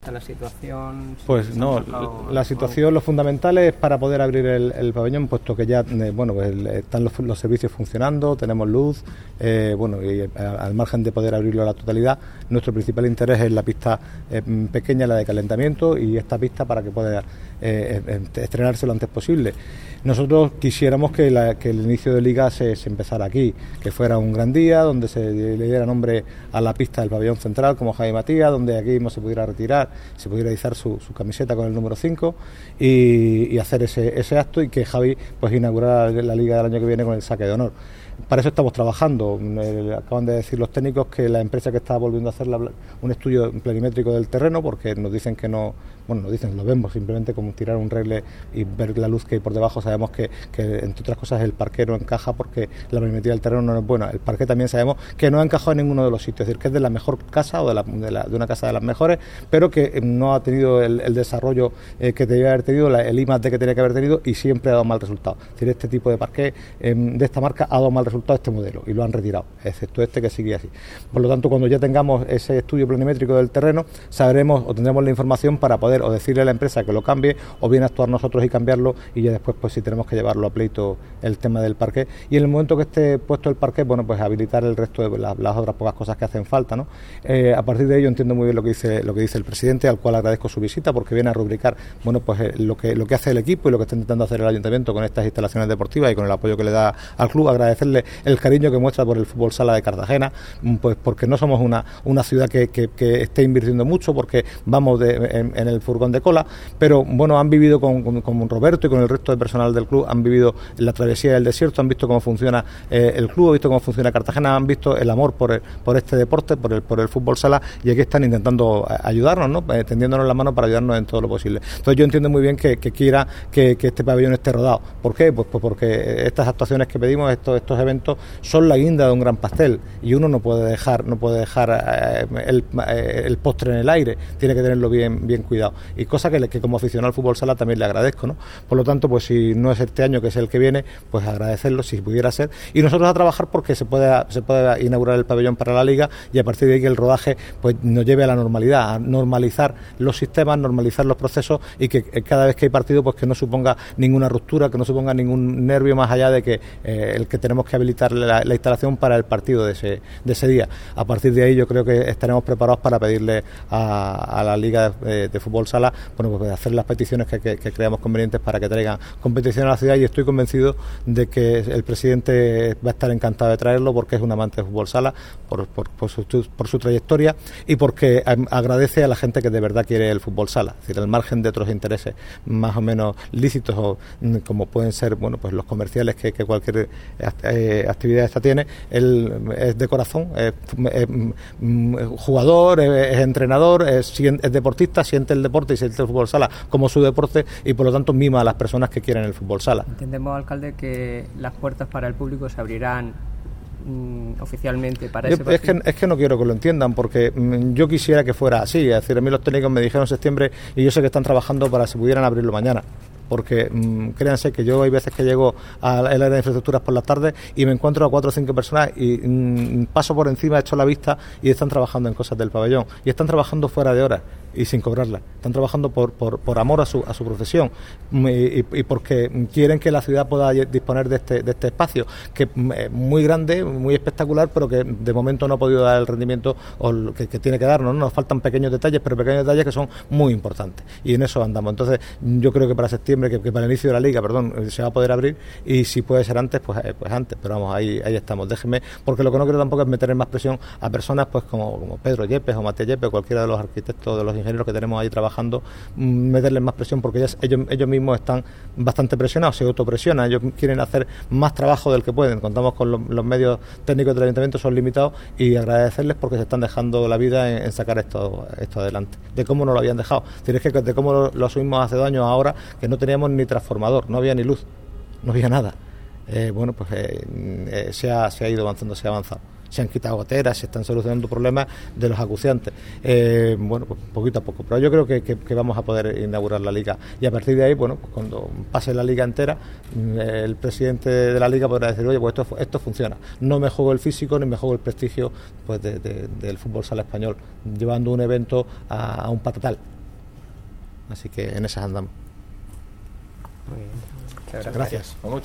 está la situación? Pues no, la situación, lo fundamental es para poder abrir el pabellón, puesto que ya están los servicios funcionando, tenemos luz, y al margen de poder abrirlo a la totalidad, nuestro principal interés es la pista pequeña, la de calentamiento, y esta pista para que pueda estrenarse lo antes posible. Nosotros quisiéramos que el inicio de liga se empezara aquí, que fuera un gran día, donde se le diera nombre a la pista del pabellón central como Javi Matías, donde aquí mismo se pudiera retirar, se pudiera izar su camiseta con el número 5 y hacer ese acto, y que Javi pues inaugurara la liga del año que viene con el saque de honor. Para eso estamos trabajando. Acaban de decir los técnicos que la empresa que está volviendo a hacer un estudio planimétrico del terreno, porque nos dicen que no, lo vemos simplemente como tirar un regle y ver la luz que hay por debajo. Sabemos que entre otras cosas el parqué no encaja porque la planimetría del terreno no es buena. El parqué también sabemos que no ha encajado en ninguno de los sitios, es decir, que es de la mejor casa o de una casa de las mejores, pero que no ha tenido el desarrollo que debía haber tenido, el I+D que tenía que haber tenido, y siempre ha dado mal resultado. Es decir, este tipo de parqué de esta marca ha dado mal resultado este modelo y lo han retirado, excepto este que sigue así. Por lo tanto, cuando ya tengamos ese estudio planimétrico del terreno, sabremos o tendremos la información para poder o decirle a la empresa que lo cambie, o bien actuar nosotros y cambiarlo, y ya después pues si tenemos que llevarlo a pleito el tema del parqué, y en el momento que esté puesto el parqué, pues habilitar el resto de las otras pocas cosas que hacen falta, ¿no? A partir de ello entiendo muy bien lo que dice el presidente, al cual agradezco su visita, porque viene a rubricar lo que hace el equipo y lo que está intentando hacer el ayuntamiento con estas instalaciones deportivas y con el apoyo que le da al club. Agradecerle el cariño que muestra por el fútbol sala de Cartagena, pues porque no somos una ciudad que esté invirtiendo mucho, porque vamos en el furgón de cola, pero han vivido con Roberto y con el resto de personal del club, han vivido la travesía del desierto, han visto cómo funciona el club, han visto cómo funciona Cartagena, han visto el amor por este deporte, por el fútbol sala, y aquí están intentando ayudarnos, ¿no? Tendiéndonos la mano para ayudarnos en todo lo posible. Entonces yo entiendo muy bien que quiera que este pabellón esté rodado. ¿Por qué? Pues porque estas actuaciones que pedimos, estos eventos, son la guinda de un gran pastel, y uno no puede dejar el postre en el aire, tiene que tenerlo bien cuidado, y cosa que como aficionado al fútbol sala también le agradezco, ¿no? Por lo tanto, pues si no es este año, que es el que viene, pues agradecerlo si pudiera ser, y nosotros a trabajar porque se pueda inaugurar el pabellón para la liga, y a partir de ahí que el rodaje pues nos lleve a la normalidad, a normalizar los sistemas, normalizar los procesos, y que cada vez que hay partido pues que no suponga ninguna ruptura, que no suponga ningún nervio más allá de que el que tenemos que habilitar la instalación para el partido de ese día. A partir de ahí yo creo que estaremos preparados para pedirle a la Liga de Fútbol Sala pues hacer las peticiones que creamos convenientes para que traigan competición a la ciudad, y estoy convencido de que el presidente va a estar encantado de traerlo, porque es un amante de fútbol sala, por su trayectoria, y porque agradece a la gente que de verdad quiere el fútbol sala, es decir, al margen de otros intereses más o menos lícitos, o como pueden ser pues los comerciales que cualquier actividad esta tiene. Él es de corazón, es jugador, es entrenador, es deportista, siente el deporte y siente el fútbol sala como su deporte, y por lo tanto mima a las personas que quieren el fútbol sala. Entendemos, alcalde, que las puertas para el público se abrirán oficialmente para ese partido. Es que no quiero que lo entiendan, porque yo quisiera que fuera así. Es decir, a mí los técnicos me dijeron en septiembre, y yo sé que están trabajando para que pudieran abrirlo mañana, porque créanse que yo hay veces que llego al área de infraestructuras por las tardes y me encuentro a 4 o 5 personas y paso por encima, echo la vista, y están trabajando en cosas del pabellón, y están trabajando fuera de horas y sin cobrarla, están trabajando por amor a su profesión, y porque quieren que la ciudad pueda disponer de este espacio, que es muy grande, muy espectacular, pero que de momento no ha podido dar el rendimiento que tiene que darnos, ¿no? Nos faltan pequeños detalles, pero pequeños detalles que son muy importantes, y en eso andamos. Entonces yo creo que para septiembre, que para el inicio de la liga, se va a poder abrir, y si puede ser antes, pues antes, pero vamos, ahí estamos. Déjenme, porque lo que no quiero tampoco es meter en más presión a personas pues como Pedro Yepes o Matías Yepes, cualquiera de los arquitectos, de los ingenieros que tenemos ahí trabajando, meterles más presión, porque ellos mismos están bastante presionados, se autopresionan, ellos quieren hacer más trabajo del que pueden. Contamos con los medios técnicos del ayuntamiento, son limitados, y agradecerles porque se están dejando la vida en sacar esto adelante, de cómo no lo habían dejado. Es que de cómo lo asumimos hace 2 años ahora, que no teníamos ni transformador, no había ni luz, no había nada. Se ha ido avanzando, se ha avanzado. Se han quitado goteras, se están solucionando problemas de los acuciantes. Pues poquito a poco. Pero yo creo que vamos a poder inaugurar la liga. Y a partir de ahí, pues cuando pase la liga entera, el presidente de la liga podrá decir, oye, pues esto funciona. No me juego el físico ni me juego el prestigio pues del fútbol sala español, llevando un evento a un patatal. Así que en esas andamos. Muy bien. Muchas gracias. Muchas